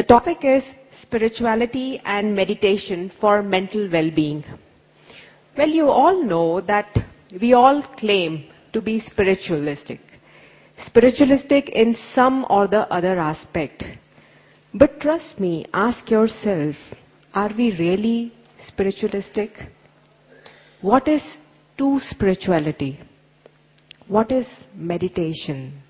topic is spirituality and meditation for mental well-being. Well, you all know that we all claim to be spiritualistic. Spiritualistic in some or the other aspect. But trust me, ask yourself, are we really spiritualistic? What is true spirituality? What is meditation?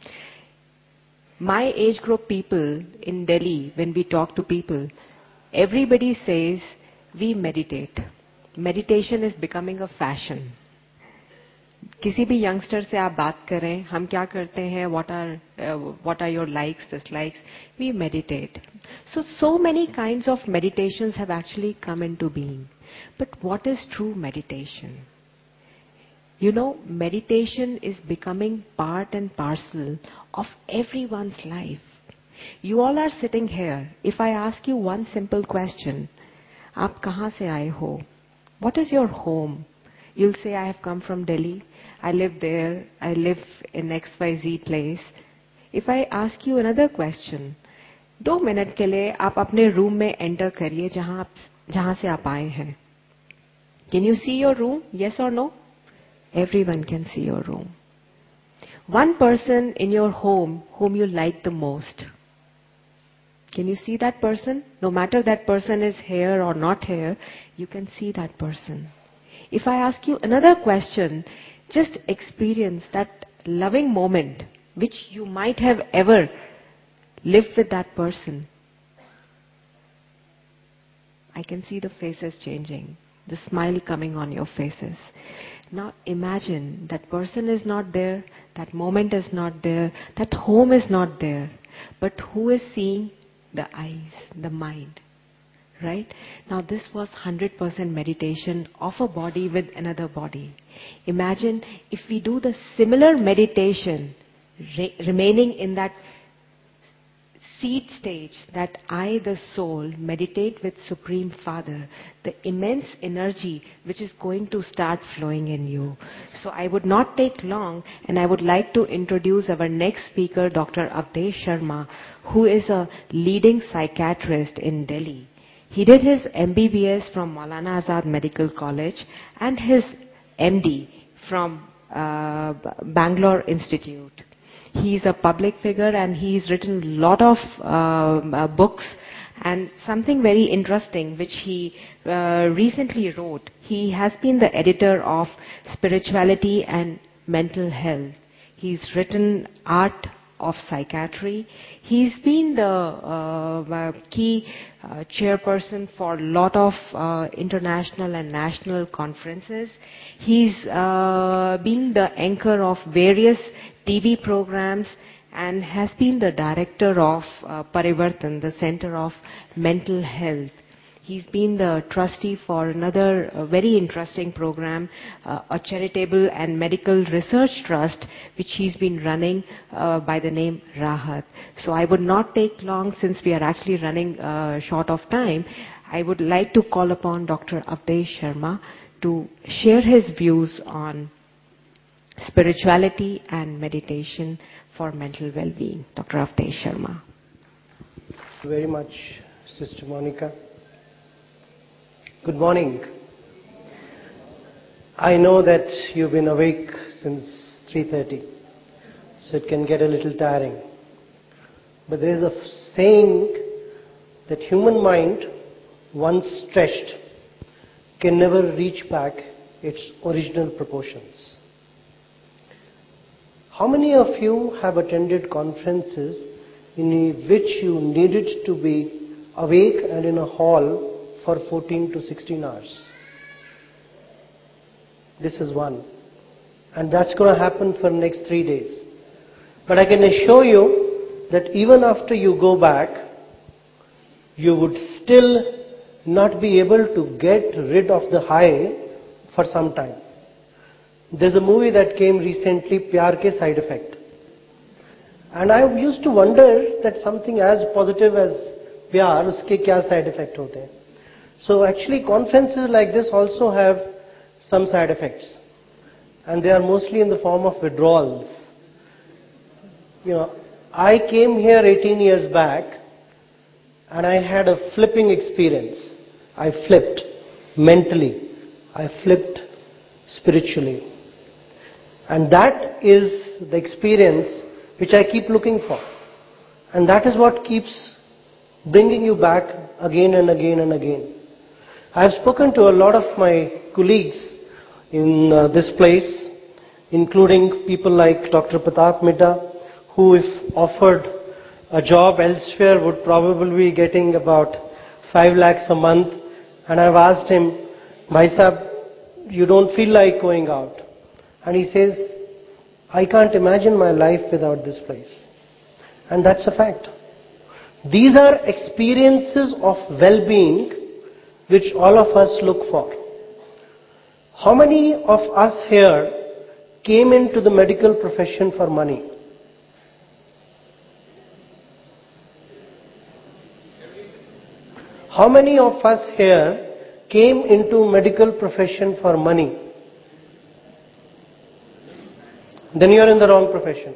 My age group people in Delhi, when we talk to people, everybody says we meditate. Meditation is becoming a fashion. किसी भी youngster से आप बात करें, हम क्या करते हैं, what are your likes, dislikes, we meditate. So many kinds of meditations have actually come into being. But what is true meditation? You know, meditation is becoming part and parcel of everyone's life. You all are sitting here. If I ask you one simple question, आप कहाँ से आए हो? What is your home? You'll say, I have come from Delhi. I live there. I live in XYZ place. If I ask you another question, 2 minute के लिए आप अपने room में एंटर करिए जहां से आप आए हैं. Can you see your room? Yes or no? Everyone can see your room. One person in your home whom you like the most. Can you see that person? No matter that person is here or not here, you can see that person. If I ask you another question, just experience that loving moment which you might have ever lived with that person. I can see the faces changing, the smile coming on your faces. Now imagine that person is not there, that moment is not there, that home is not there. But who is seeing? The eyes, the mind. Right? Now this was 100% meditation of a body with another body. Imagine if we do the similar meditation, remaining in that seed stage, that I, the soul, meditate with Supreme Father, the immense energy which is going to start flowing in you. So I would not take long, and I would like to introduce our next speaker, Dr. Avdesh Sharma, who is a leading psychiatrist in Delhi. He did his MBBS from Maulana Azad Medical College and his MD from Bangalore Institute. He's a public figure and he's written a lot of books, and something very interesting which he recently wrote. He has been the editor of Spirituality and Mental Health. He's written Art of Psychiatry. He's been the key chairperson for a lot of international and national conferences. He's been the anchor of various TV programs and has been the director of Parivartan, the Center of Mental Health. He's been the trustee for another very interesting program, a charitable and medical research trust, which he's been running by the name Rahat. So I would not take long, since we are actually running short of time. I would like to call upon Dr. Avdesh Sharma to share his views on spirituality and meditation for mental well-being. Dr. Avdesh Sharma. Thank you very much, Sister Monica. Good morning. I know that you've been awake since 3:30, so it can get a little tiring. But there is a saying that human mind, once stretched, can never reach back its original proportions. How many of you have attended conferences in which you needed to be awake and in a hall for 14 to 16 hours? This is one. And that's going to happen for the next 3 days. But I can assure you that even after you go back, you would still not be able to get rid of the high for some time. There's a movie that came recently, Pyar Ke Side Effect. And I used to wonder that something as positive as pyar, uske kya side effect hote hain. So actually conferences like this also have some side effects. And they are mostly in the form of withdrawals. You know, I came here 18 years back and I had a flipping experience. I flipped mentally. I flipped spiritually. And that is the experience which I keep looking for. And that is what keeps bringing you back again and again and again. I have spoken to a lot of my colleagues in this place, including people like Dr. Pratap Midha, who if offered a job elsewhere would probably be getting about 5 lakhs a month. And I've asked him, Bhai Sahab, you don't feel like going out? And he says, I can't imagine my life without this place. And that's a fact. These are experiences of well-being which all of us look for. How many of us here came into the medical profession for money? How many of us here came into medical profession for money? Then you are in the wrong profession.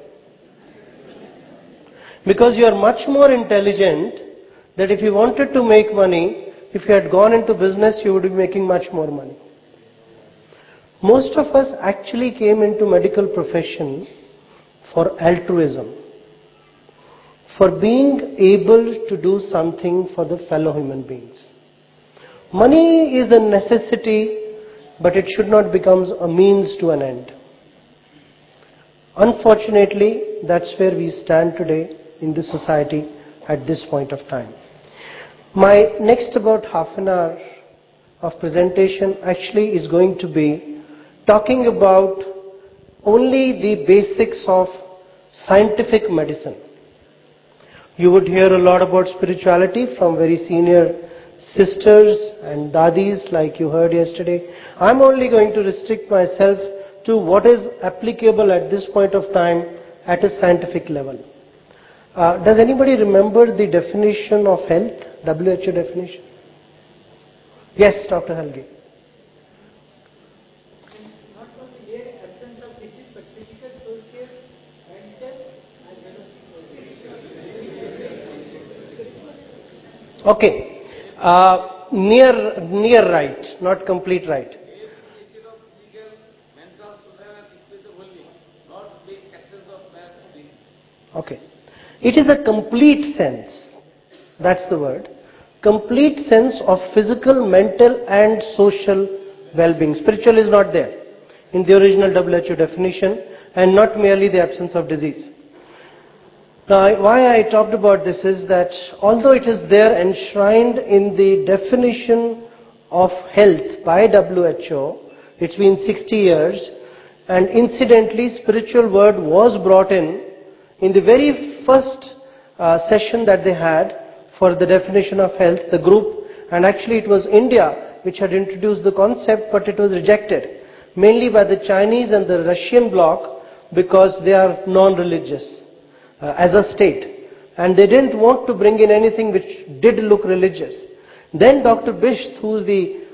Because you are much more intelligent that if you wanted to make money, if you had gone into business, you would be making much more money. Most of us actually came into medical profession for altruism, for being able to do something for the fellow human beings. Money is a necessity, but it should not become a means to an end. Unfortunately, that's where we stand today in this society at this point of time. My next about half an hour of presentation actually is going to be talking about only the basics of scientific medicine. You would hear a lot about spirituality from very senior sisters and dadis like you heard yesterday. I'm only going to restrict myself to what is applicable at this point of time at a scientific level. Does anybody remember the definition of health, WHO definition? Yes, Dr. Halgi. Not only mere absence of disease, but physical, social, mental, and Okay. Near right, not complete right. Okay. It is a complete sense. That's the word. Complete sense of physical, mental and social well-being. Spiritual is not there in the original WHO definition, and not merely the absence of disease. Now, why I talked about this is that although it is there enshrined in the definition of health by WHO, it's been 60 years, and incidentally spiritual word was brought in the very first session that they had for the definition of health, the group, and actually it was India which had introduced the concept, but it was rejected mainly by the Chinese and the Russian bloc because they are non-religious as a state, and they didn't want to bring in anything which did look religious. Then Dr. Bisht, who was the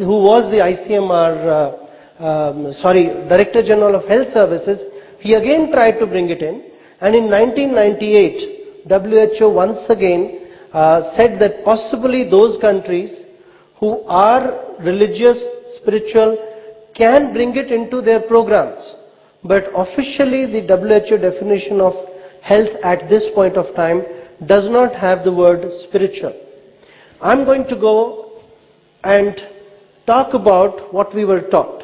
ICMR, Director General of Health Services, he again tried to bring it in, and in 1998 WHO once again said that possibly those countries who are religious, spiritual, can bring it into their programs. But officially the WHO definition of health at this point of time does not have the word spiritual. I'm going to go and talk about what we were taught.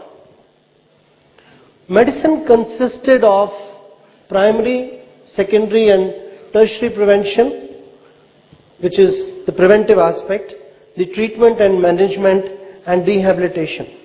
Medicine consisted of primary, secondary and tertiary prevention, which is the preventive aspect, the treatment and management and rehabilitation.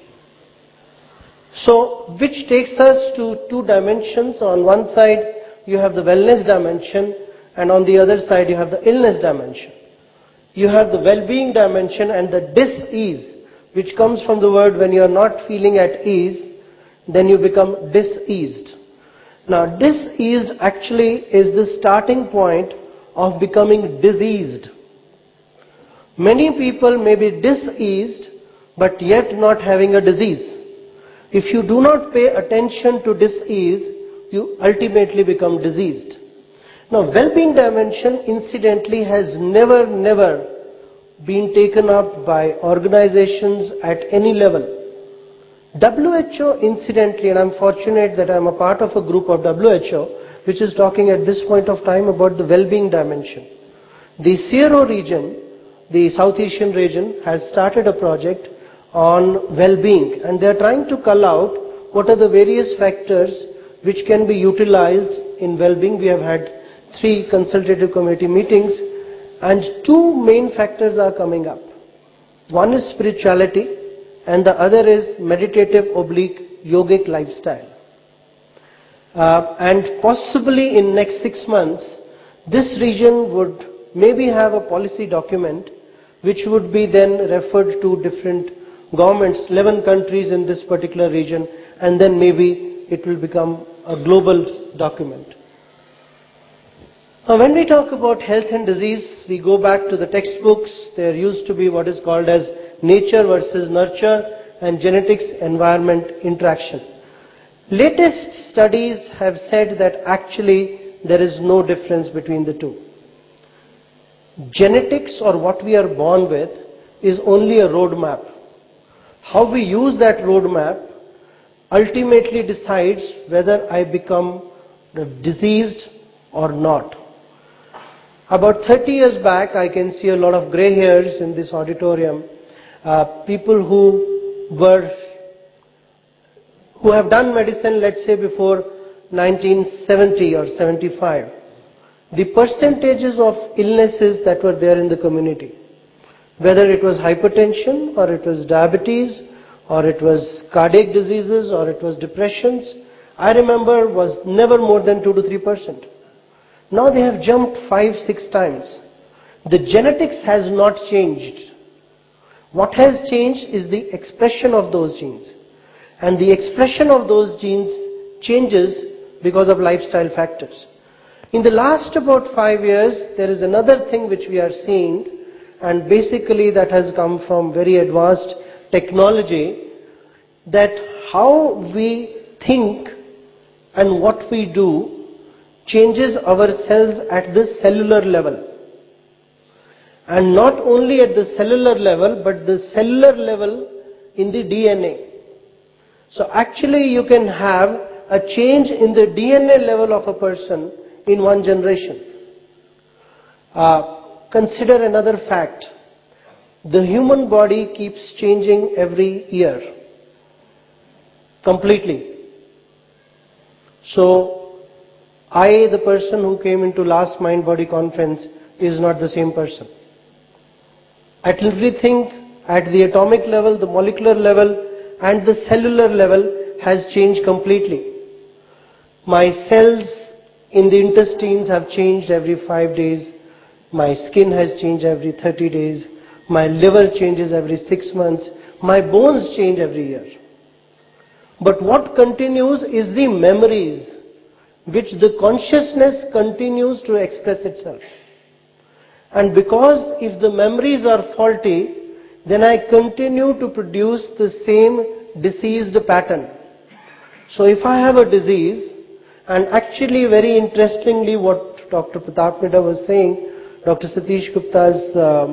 So, which takes us to two dimensions. On one side you have the wellness dimension, and on the other side you have the illness dimension. You have the well-being dimension and the dis-ease, which comes from the word when you are not feeling at ease, then you become diseased. Now, diseased actually is the starting point of becoming diseased. Many people may be diseased but yet not having a disease. If you do not pay attention to disease, you ultimately become diseased. Now, well-being dimension incidentally has never been taken up by organizations at any level. WHO incidentally, and I'm fortunate that I'm a part of a group of WHO which is talking at this point of time about the well-being dimension. The CRO region, the South Asian region, has started a project on well-being, and they are trying to cull out what are the various factors which can be utilized in well-being. We have had 3 consultative committee meetings, and 2 main factors are coming up. One is spirituality, and the other is meditative/yogic lifestyle. And possibly in next 6 months, this region would maybe have a policy document which would be then referred to different governments, 11 countries in this particular region, and then maybe it will become a global document. Now, when we talk about health and disease, we go back to the textbooks. There used to be what is called as nature versus nurture and genetics environment interaction. Latest studies have said that actually there is no difference between the two. Genetics, or what we are born with, is only a roadmap. How we use that roadmap ultimately decides whether I become diseased or not. About 30 years back, I can see a lot of grey hairs in this auditorium. People who have done medicine, let's say before 1970 or 75. The percentages of illnesses that were there in the community, whether it was hypertension or it was diabetes or it was cardiac diseases or it was depressions, I remember was never more than 2 to 3%. Now they have jumped 5-6 times. The genetics has not changed. What has changed is the expression of those genes. And the expression of those genes changes because of lifestyle factors. In the last about 5 years, there is another thing which we are seeing, and basically that has come from very advanced technology, that how we think and what we do changes our cells at the cellular level. And not only at the cellular level, but the cellular level in the DNA. So actually you can have a change in the DNA level of a person in 1 generation. Consider another fact. The human body keeps changing every year. Completely. So, I, the person who came into last Mind Body conference, is not the same person. At everything at the atomic level, the molecular level, and the cellular level has changed completely. My cells in the intestines have changed every 5 days. My skin has changed every 30 days. My liver changes every 6 months. My bones change every year. But what continues is the memories, which the consciousness continues to express itself. And because if the memories are faulty, then I continue to produce the same diseased pattern. So if I have a disease, and actually very interestingly what Dr. Pratap Midha was saying, Dr. Satish Gupta's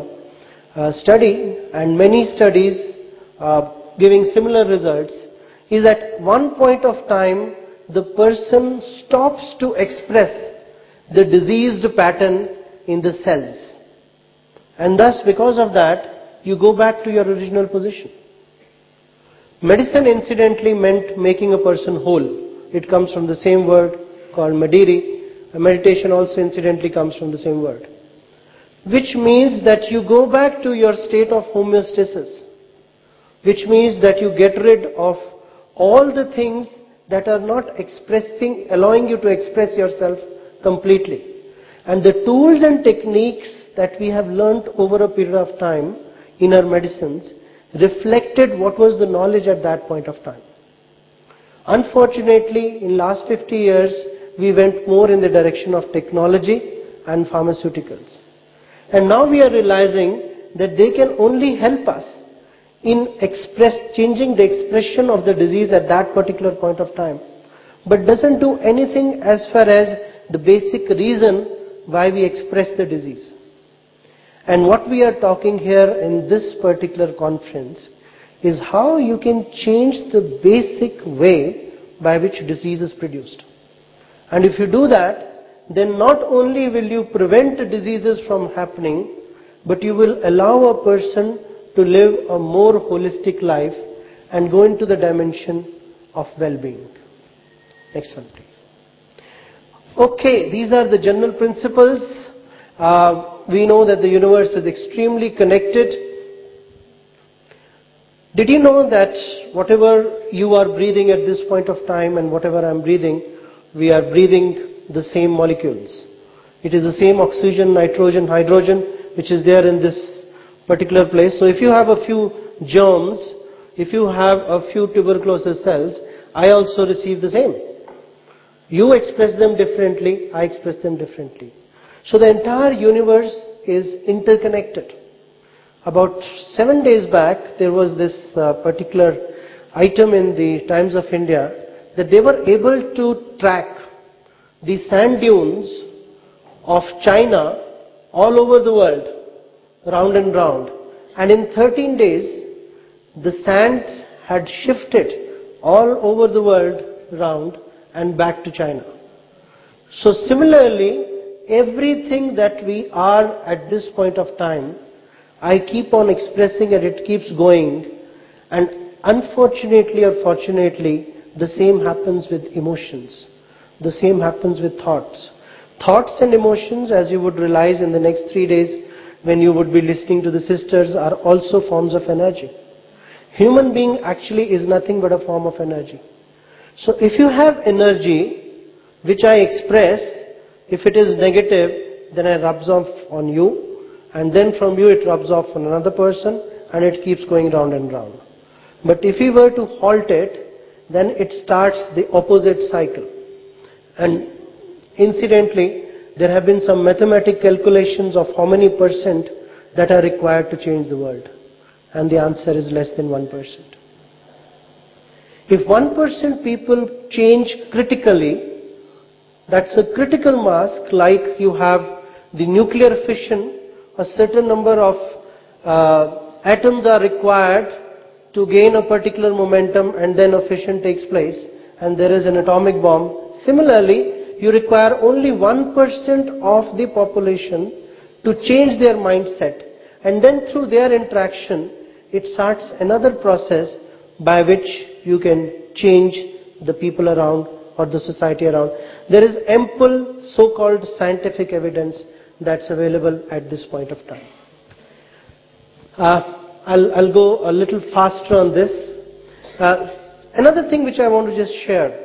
study and many studies giving similar results, is at one point of time the person stops to express the diseased pattern in the cells. And thus because of that, you go back to your original position. Medicine incidentally meant making a person whole. It comes from the same word called Madiri. Meditation also incidentally comes from the same word. Which means that you go back to your state of homeostasis. Which means that you get rid of all the things that are not allowing you to express yourself completely. And the tools and techniques that we have learnt over a period of time in our medicines reflected what was the knowledge at that point of time. Unfortunately, in last 50 years, we went more in the direction of technology and pharmaceuticals. And now we are realizing that they can only help us in changing the expression of the disease at that particular point of time, but doesn't do anything as far as the basic reason why we express the disease. And what we are talking here in this particular conference is how you can change the basic way by which disease is produced. And if you do that, then not only will you prevent diseases from happening, but you will allow a person to live a more holistic life and go into the dimension of well-being. Next one, please. Okay, these are the general principles. We know that the universe is extremely connected. Did you know that whatever you are breathing at this point of time and whatever I am breathing, we are breathing the same molecules. It is the same oxygen, nitrogen, hydrogen which is there in this particular place. So if you have a few germs, if you have a few tuberculosis cells, I also receive the same. You express them differently, I express them differently. So the entire universe is interconnected. About 7 days back, there was this particular item in the Times of India that they were able to track the sand dunes of China all over the world, round and round. And in 13 days, the sands had shifted all over the world round and back to China. So similarly, everything that we are at this point of time, I keep on expressing and it keeps going. And unfortunately or fortunately, the same happens with emotions. The same happens with thoughts. Thoughts and emotions, as you would realize in the next 3 days when you would be listening to the sisters, are also forms of energy. Human being actually is nothing but a form of energy. So if you have energy, which I express, if it is negative, then it rubs off on you, and then from you it rubs off on another person, and it keeps going round and round. But if we were to halt it, then it starts the opposite cycle. And incidentally, there have been some mathematical calculations of how many percent that are required to change the world. And the answer is less than 1%. If 1% people change critically, that's a critical mass, like you have the nuclear fission, a certain number of atoms are required to gain a particular momentum, and then a fission takes place and there is an atomic bomb. Similarly, you require only 1% of the population to change their mindset, and then through their interaction it starts another process by which you can change the people around or the society around. There is ample so-called scientific evidence that's available at this point of time. I'll go a little faster on this. Another thing which I want to just share.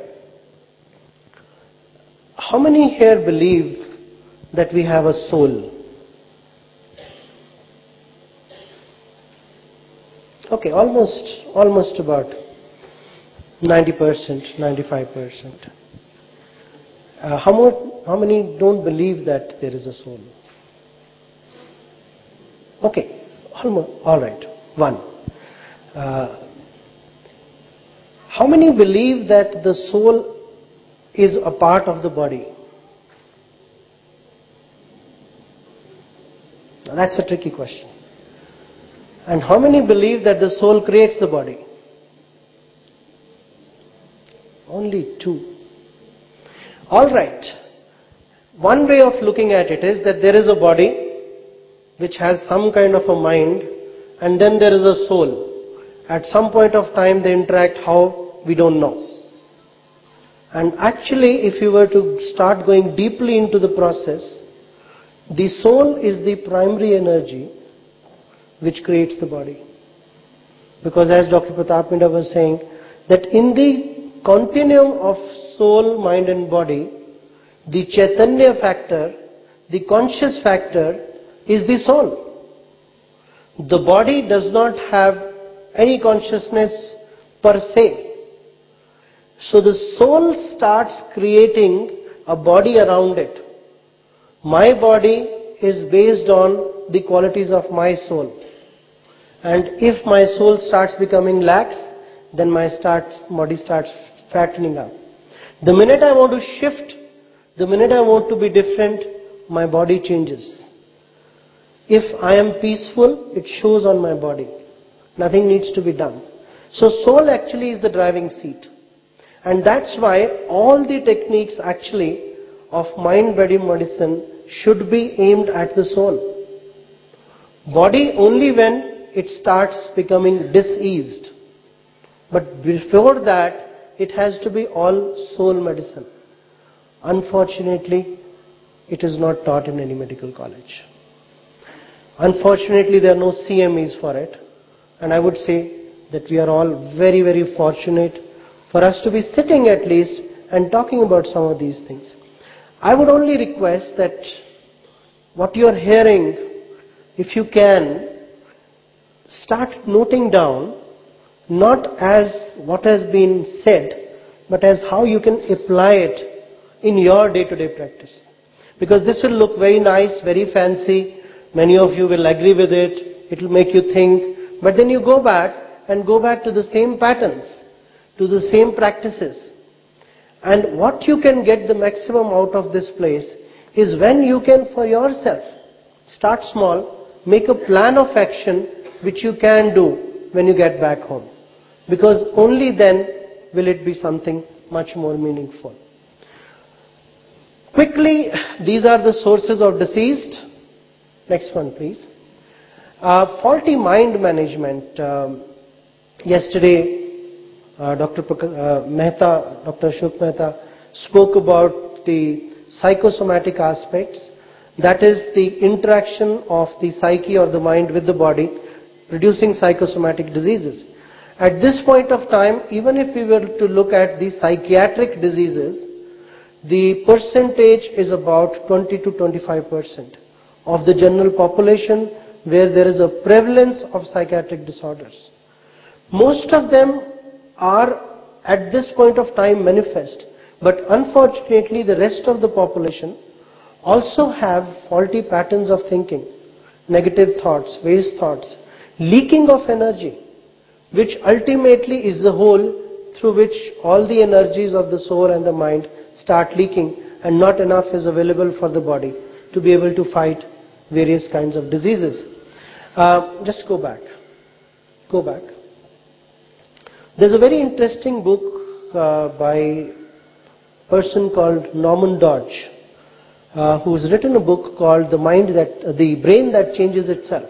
How many here believe that we have a soul? Okay, almost about 90%, 95%. How many don't believe that there is a soul? Okay, all right. One. How many believe that the soul is a part of the body? Now that's a tricky question. And how many believe that the soul creates the body? Only 2. All right. One way of looking at it is that there is a body which has some kind of a mind, and then there is a soul. At some point of time they interact, how, we don't know. And actually, if you were to start going deeply into the process, the soul is the primary energy which creates the body. Because as Dr. Pratap Minda was saying, that in the continuum of soul, mind and body, the Chaitanya factor, the conscious factor is the soul. The body does not have any consciousness per se. So the soul starts creating a body around it. My body is based on the qualities of my soul. And if my soul starts becoming lax, then my body starts fattening up. The minute I want to shift The minute I want to be different, my body changes. If I am peaceful, it shows on my body. Nothing needs to be done. So soul actually is the driving seat. And that's why all the techniques actually of mind-body medicine should be aimed at the soul. Body only when it starts becoming diseased. But before that, it has to be all soul medicine. Unfortunately, it is not taught in any medical college. Unfortunately, there are no CMEs for it. And I would say that we are all very, very fortunate for us to be sitting at least and talking about some of these things. I would only request that what you are hearing, if you can, start noting down, not as what has been said, but as how you can apply it in your day-to-day practice. Because this will look very nice, very fancy. Many of you will agree with it. It will make you think. But then you go back to the same patterns, to the same practices. And what you can get the maximum out of this place is when you can for yourself start small, make a plan of action which you can do when you get back home. Because only then will it be something much more meaningful. Quickly, these are the sources of disease. Next one, please. Faulty mind management. Yesterday, Dr. Ashok Mehta spoke about the psychosomatic aspects. That is the interaction of the psyche or the mind with the body, producing psychosomatic diseases. At this point of time, even if we were to look at the psychiatric diseases, the percentage is about 20 to 25% of the general population where there is a prevalence of psychiatric disorders. Most of them are at this point of time manifest, but unfortunately the rest of the population also have faulty patterns of thinking, negative thoughts, waste thoughts, leaking of energy, which ultimately is the hole through which all the energies of the soul and the mind start leaking, and not enough is available for the body to be able to fight various kinds of diseases. Just go back. There's a very interesting book by a person called Norman Dodge, who's written a book called The Brain That Changes Itself.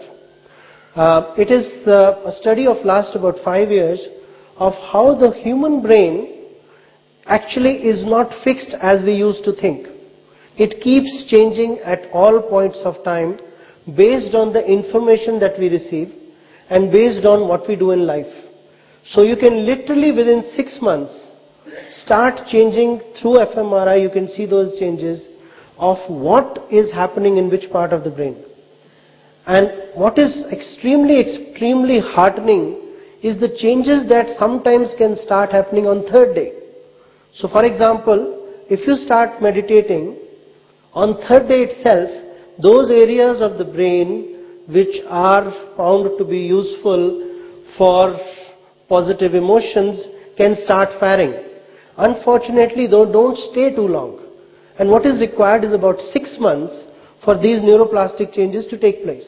It is a study of last about 5 years of how the human brain actually is not fixed as we used to think. It keeps changing at all points of time based on the information that we receive and based on what we do in life. So you can literally within 6 months start changing through fMRI. You can see those changes of what is happening in which part of the brain. And what is extremely heartening is the changes that sometimes can start happening on third day. So for example, if you start meditating, on third day itself, those areas of the brain which are found to be useful for positive emotions can start firing. Unfortunately, though, don't stay too long. And what is required is about 6 months for these neuroplastic changes to take place.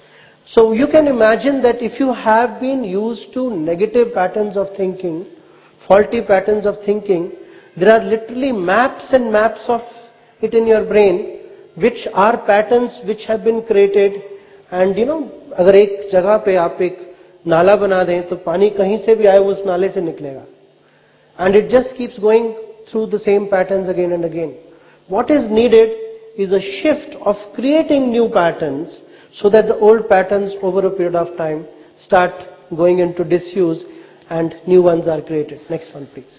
So you can imagine that if you have been used to negative patterns of thinking, faulty patterns of thinking, there are literally maps and maps of it in your brain, which are patterns which have been created. And अगर एक जगह पे आप एक नाला बना दें तो पानी कहीं से भी आए वो उस नाले से निकलेगा. And it just keeps going through the same patterns again and again. What is needed is a shift of creating new patterns so that the old patterns over a period of time start going into disuse and new ones are created. Next one, please.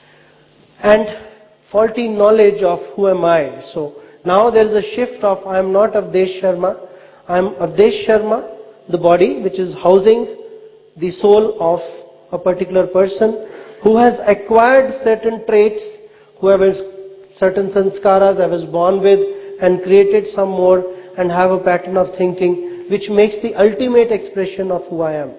And faulty knowledge of who am I. So now there is a shift of I am not Avdesh Sharma. I am Avdesh Sharma, the body which is housing the soul of a particular person who has acquired certain traits, who have certain sanskaras I was born with and created some more and have a pattern of thinking which makes the ultimate expression of who I am.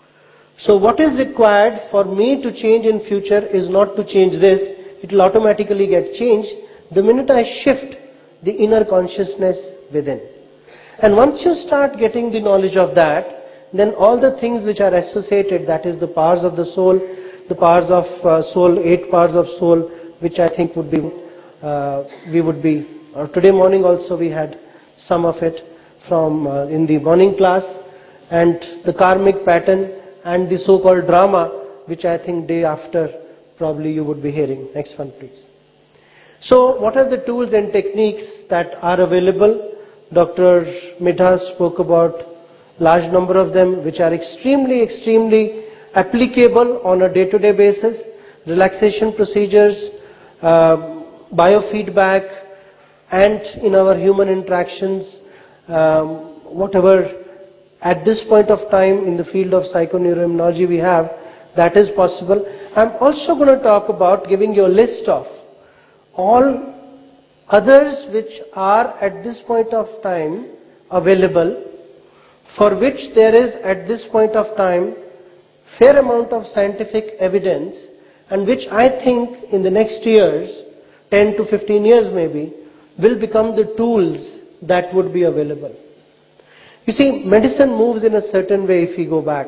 So what is required for me to change in future is not to change this, it will automatically get changed. the minute I shift the inner consciousness within. And once you start getting the knowledge of that, then all the things which are associated, that is the powers of the soul, the powers of soul, 8 powers of soul, which I think would be, today morning also we had some of it from in the morning class, and the karmic pattern and the so-called drama, which I think day after probably you would be hearing. Next one please. So what are the tools and techniques that are available? Dr. Midha spoke about large number of them which are extremely applicable on a day-to-day basis. Relaxation procedures, biofeedback, and in our human interactions, whatever at this point of time in the field of psychoneuroimmunology we have, that is possible. I'm also going to talk about giving you a list of all others which are at this point of time available, for which there is at this point of time fair amount of scientific evidence, and which I think in the next years, 10 to 15 years maybe, will become the tools that would be available. You see, medicine moves in a certain way if we go back.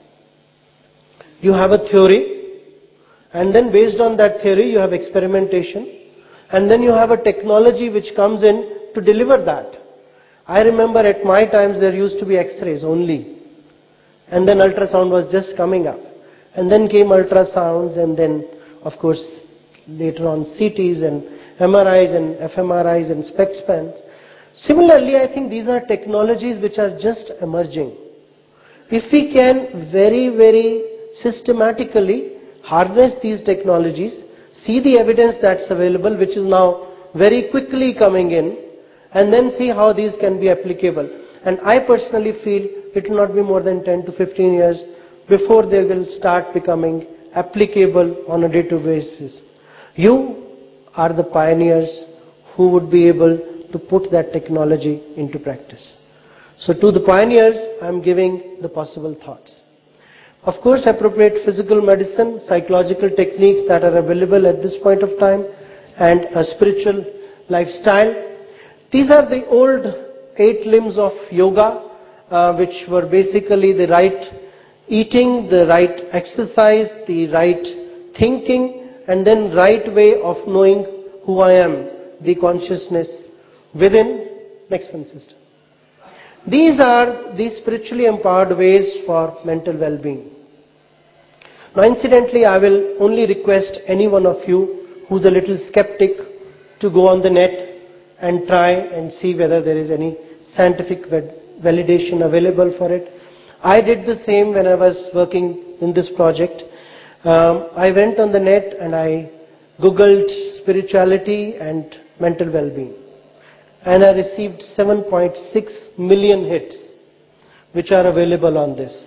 You have a theory, and then based on that theory you have experimentation, and then you have a technology which comes in to deliver that. I remember at my times there used to be X-rays only, and then ultrasound was just coming up, and then came ultrasounds, and then of course later on CTs and MRIs and fMRIs and SPECT scans. Similarly, I think these are technologies which are just emerging. If we can very systematically harness these technologies, see the evidence that's available, which is now very quickly coming in, and then see how these can be applicable. And I personally feel it will not be more than 10 to 15 years before they will start becoming applicable on a day-to-day basis. You are the pioneers who would be able to put that technology into practice. So to the pioneers, I am giving the possible thoughts. Of course, appropriate physical medicine, psychological techniques that are available at this point of time, and a spiritual lifestyle. These are the old 8 limbs of yoga, which were basically the right eating, the right exercise, the right thinking, and then right way of knowing who I am, the consciousness within. Next one, sister. These are the spiritually empowered ways for mental well-being. Now incidentally, I will only request any one of you who's a little skeptic to go on the net and try and see whether there is any scientific validation available for it. I did the same when I was working in this project. I went on the net and I googled spirituality and mental well-being, and I received 7.6 million hits which are available on this.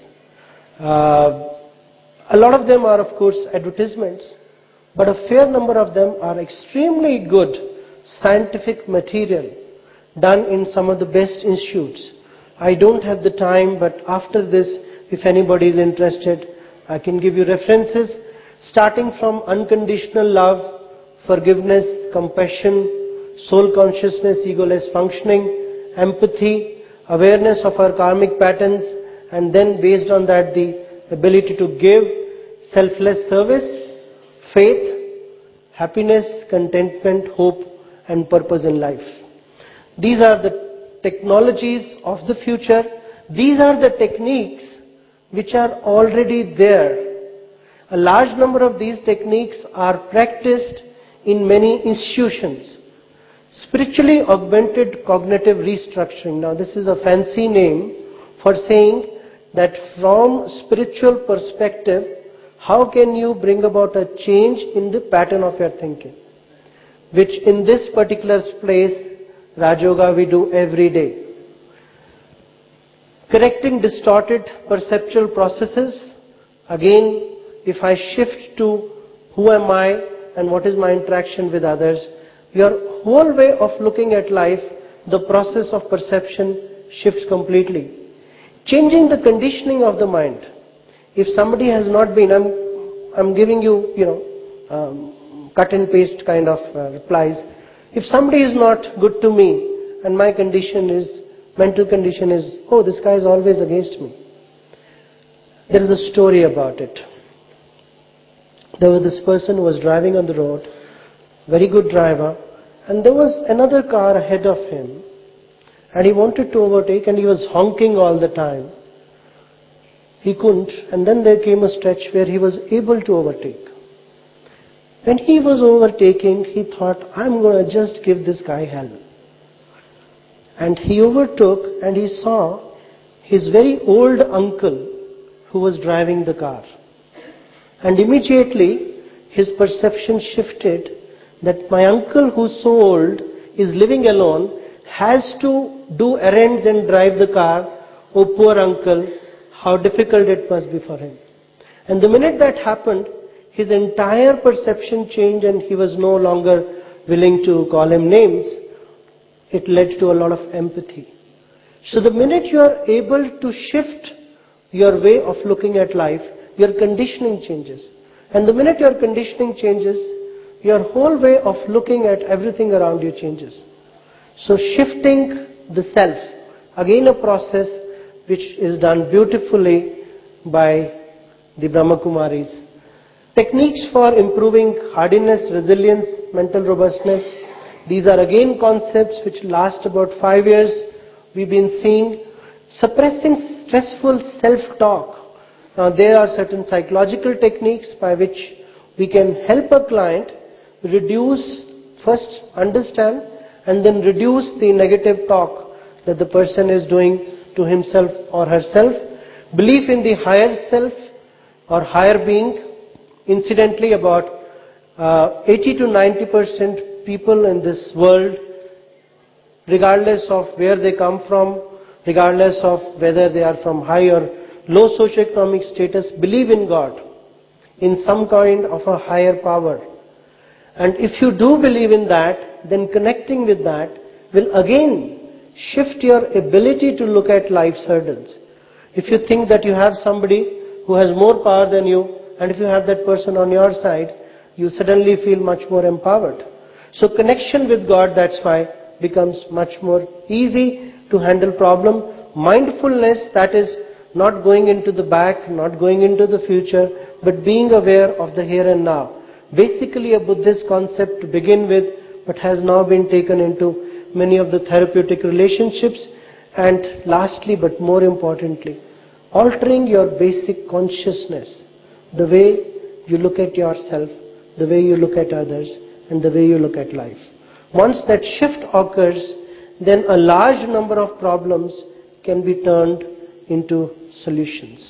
A lot of them are of course advertisements, but a fair number of them are extremely good scientific material done in some of the best institutes. I don't have the time, but after this, if anybody is interested, I can give you references starting from unconditional love, forgiveness, compassion, soul consciousness, egoless functioning, empathy, awareness of our karmic patterns, and then based on that the ability to give, selfless service, faith, happiness, contentment, hope, and purpose in life. These are the technologies of the future. These are the techniques which are already there. A large number of these techniques are practiced in many institutions. Spiritually augmented cognitive restructuring. Now this is a fancy name for saying that from spiritual perspective, how can you bring about a change in the pattern of your thinking? Which in this particular place, Raj Yoga, we do every day. Correcting distorted perceptual processes. Again, if I shift to who am I and what is my interaction with others, your whole way of looking at life, the process of perception shifts completely. Changing the conditioning of the mind. If somebody has not been, I'm giving you, cut and paste kind of replies. If somebody is not good to me and my mental condition is, oh, this guy is always against me. There is a story about it. There was this person who was driving on the road, very good driver, and there was another car ahead of him, and he wanted to overtake and he was honking all the time. He couldn't, and then there came a stretch where he was able to overtake. When he was overtaking, he thought, I'm going to just give this guy hell. And he overtook and he saw his very old uncle who was driving the car. And immediately his perception shifted that my uncle who's so old is living alone, has to do errands and drive the car. Oh, poor uncle, how difficult it must be for him. And the minute that happened, his entire perception changed and he was no longer willing to call him names. It led to a lot of empathy. So the minute you are able to shift your way of looking at life, your conditioning changes. And the minute your conditioning changes, your whole way of looking at everything around you changes. So shifting the self, again a process which is done beautifully by the Brahma Kumaris. Techniques for improving hardiness, resilience, mental robustness. These are again concepts which last about 5 years. We've been seeing suppressing stressful self-talk. Now there are certain psychological techniques by which we can help a client reduce, first understand, and then reduce the negative talk that the person is doing to himself or herself. Belief in the higher self or higher being. Incidentally, about 80 to 90% people in this world, regardless of where they come from, regardless of whether they are from high or low socioeconomic status, believe in God, in some kind of a higher power. And if you do believe in that, then connecting with that will again shift your ability to look at life's hurdles. If you think that you have somebody who has more power than you, and if you have that person on your side, you suddenly feel much more empowered. So connection with God, that's why, becomes much more easy to handle problem. Mindfulness, that is not going into the back, not going into the future, but being aware of the here and now. Basically a Buddhist concept to begin with, but has now been taken into many of the therapeutic relationships. And lastly, but more importantly, altering your basic consciousness, the way you look at yourself, the way you look at others, and the way you look at life. Once that shift occurs, then a large number of problems can be turned into solutions.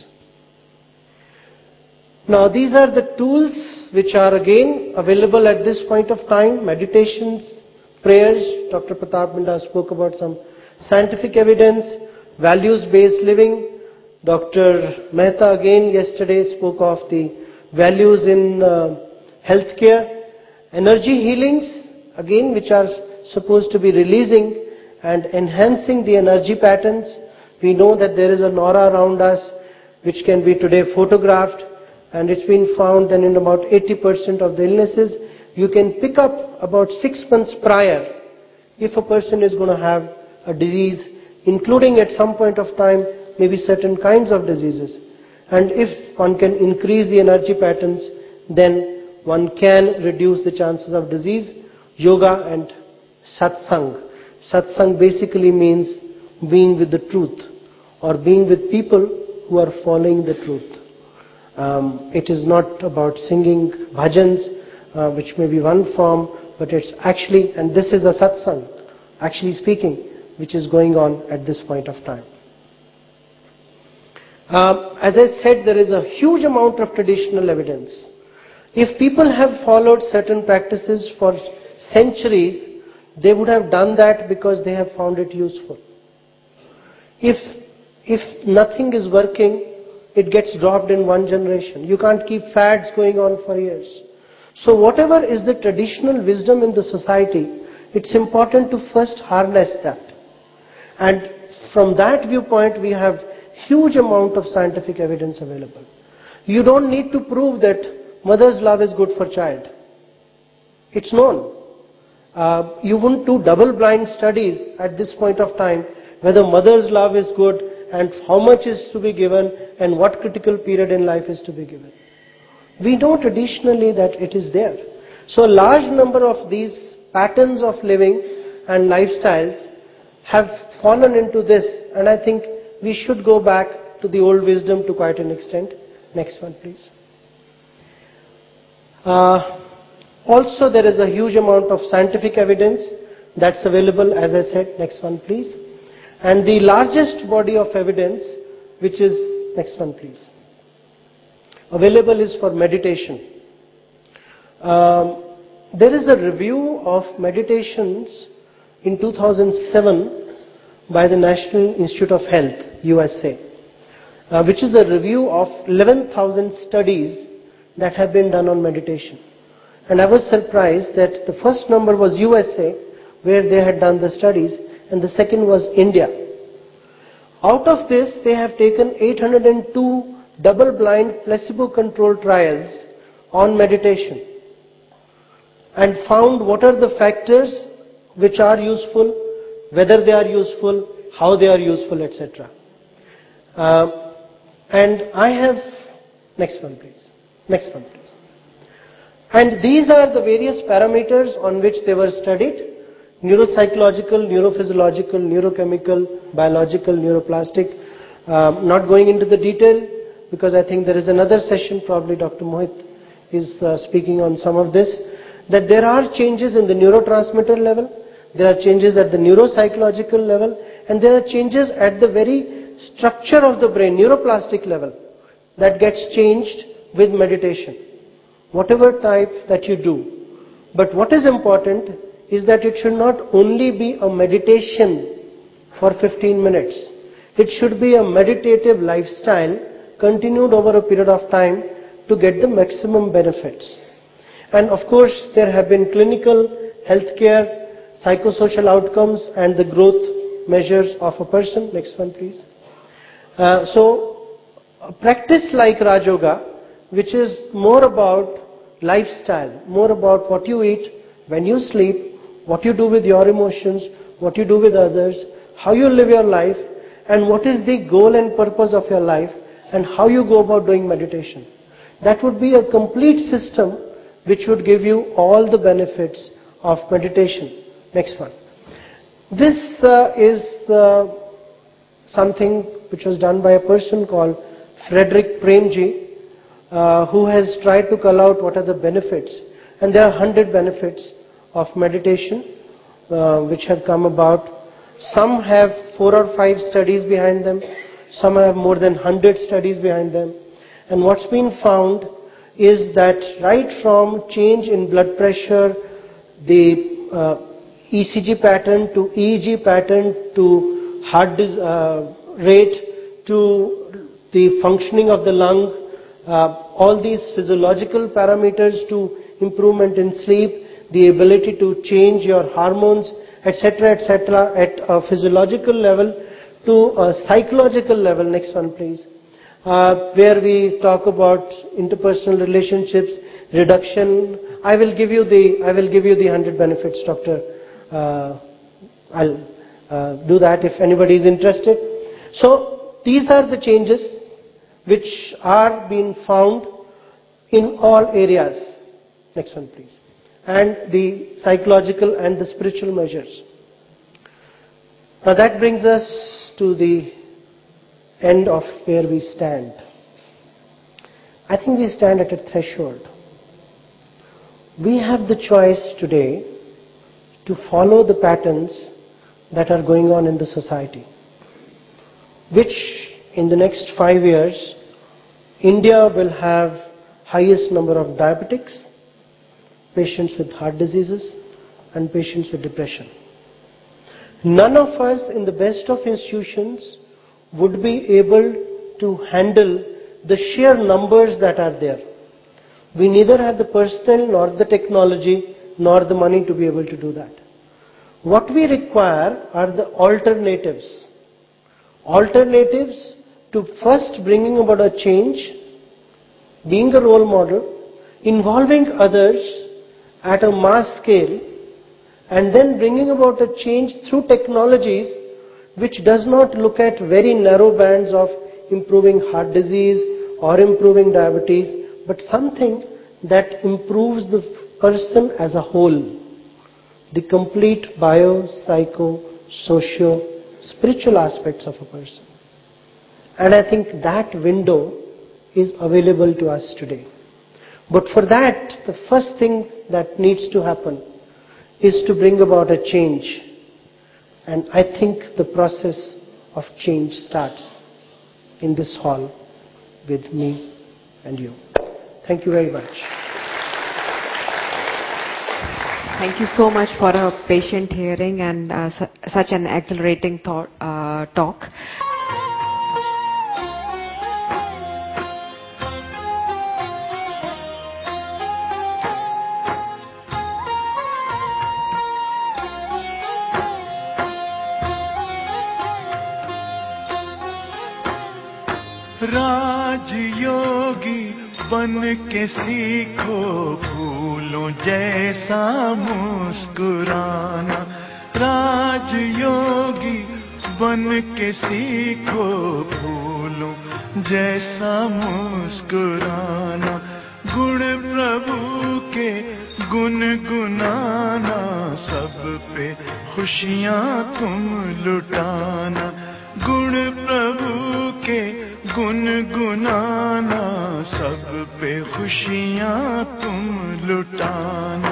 Now these are the tools which are again available at this point of time. Meditations, prayers. Dr. Pratap Minda spoke about some scientific evidence, values-based living. Dr. Mehta again yesterday spoke of the values in healthcare. Energy healings, again, which are supposed to be releasing and enhancing the energy patterns. We know that there is an aura around us which can be today photographed, and it's been found that in about 80% of the illnesses, you can pick up about 6 months prior if a person is going to have a disease, including at some point of time maybe certain kinds of diseases. And if one can increase the energy patterns, then one can reduce the chances of disease. Yoga and satsang. Satsang basically means being with the truth, or being with people who are following the truth. It is not about singing bhajans, which may be one form, but it's actually, and this is a satsang, actually speaking, which is going on at this point of time. As I said, there is a huge amount of traditional evidence. If people have followed certain practices for centuries, they would have done that because they have found it useful. If nothing is working, it gets dropped in one generation. You can't keep fads going on for years. So whatever is the traditional wisdom in the society, it's important to first harness that. And from that viewpoint, we have huge amount of scientific evidence available. You don't need to prove that mother's love is good for child. It's known. You wouldn't do double-blind studies at this point of time whether mother's love is good and how much is to be given and what critical period in life is to be given. We know traditionally that it is there. So a large number of these patterns of living and lifestyles have fallen into this, and I think we should go back to the old wisdom to quite an extent. Next one, please. Also, there is a huge amount of scientific evidence that's available, as I said. Next one, please. And the largest body of evidence, which is, next one, please, available is for meditation. There is a review of meditations in 2007 by the National Institute of Health, USA, which is a review of 11,000 studies that have been done on meditation. And I was surprised that the first number was USA, where they had done the studies, and the second was India. Out of this, they have taken 802 double-blind placebo-controlled trials on meditation and found what are the factors which are useful, whether they are useful, how they are useful, etc. And I have, next one please, next one please. And these are the various parameters on which they were studied: neuropsychological, neurophysiological, neurochemical, biological, neuroplastic. Not going into the detail because I think there is another session, probably Dr. Mohit is speaking on some of this, that there are changes in the neurotransmitter level, there are changes at the neuropsychological level, and there are changes at the very structure of the brain, neuroplastic level, that gets changed with meditation, whatever type that you do. But what is important is that it should not only be a meditation for 15 minutes. It should be a meditative lifestyle continued over a period of time to get the maximum benefits. And of course, there have been clinical, healthcare, psychosocial outcomes and the growth measures of a person. Next one, please. So, a practice like Raj Yoga, which is more about lifestyle, more about what you eat, when you sleep, what you do with your emotions, what you do with others, how you live your life, and what is the goal and purpose of your life, and how you go about doing meditation. That would be a complete system which would give you all the benefits of meditation. Next one. This is something which was done by a person called Frederick Premji, who has tried to call out what are the benefits. And there are 100 benefits of meditation which have come about. Some have 4 or 5 studies behind them. Some have more than 100 studies behind them. And what's been found is that right from change in blood pressure, the ECG pattern to EEG pattern to heart rate to the functioning of the lung, all these physiological parameters to improvement in sleep, the ability to change your hormones, etc., at a physiological level to a psychological level. Next one, please. Where we talk about interpersonal relationships, reduction. I will give you the 100 benefits, Doctor. I'll do that if anybody is interested. So these are the changes which are being found in all areas. Next one, please. And the psychological and the spiritual measures. Now that brings us to the end of where we stand. I think we stand at a threshold. We have the choice today to follow the patterns that are going on in the society, which in the next 5 years, India will have highest number of diabetics, patients with heart diseases, and patients with depression. None of us in the best of institutions would be able to handle the sheer numbers that are there. We neither have the personnel nor the technology nor the money to be able to do that. What we require are the alternatives. Alternatives to first bringing about a change, being a role model, involving others at a mass scale, and then bringing about a change through technologies which does not look at very narrow bands of improving heart disease or improving diabetes, but something that improves the person as a whole, the complete bio, psycho, socio, spiritual aspects of a person. And I think that window is available to us today. But for that, the first thing that needs to happen is to bring about a change. And I think the process of change starts in this hall with me and you. Thank you very much. Thank you so much for a patient hearing and such an exhilarating talk. राजयोगी बन के सीखो फूलों जैसा मुस्कुराना। राजयोगी बन के सीखो फूलों जैसा मुस्कुराना। गुण प्रभु के गुनगुनाना, सब पे खुशियाँ तुम लुटाना। गुण प्रभु के गुनगुनाना, सब पे खुशियाँ तुम लुटाना।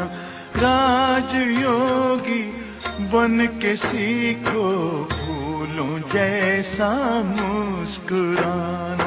राजयोगी बन के सीखो फूलों जैसा मुस्कुराना।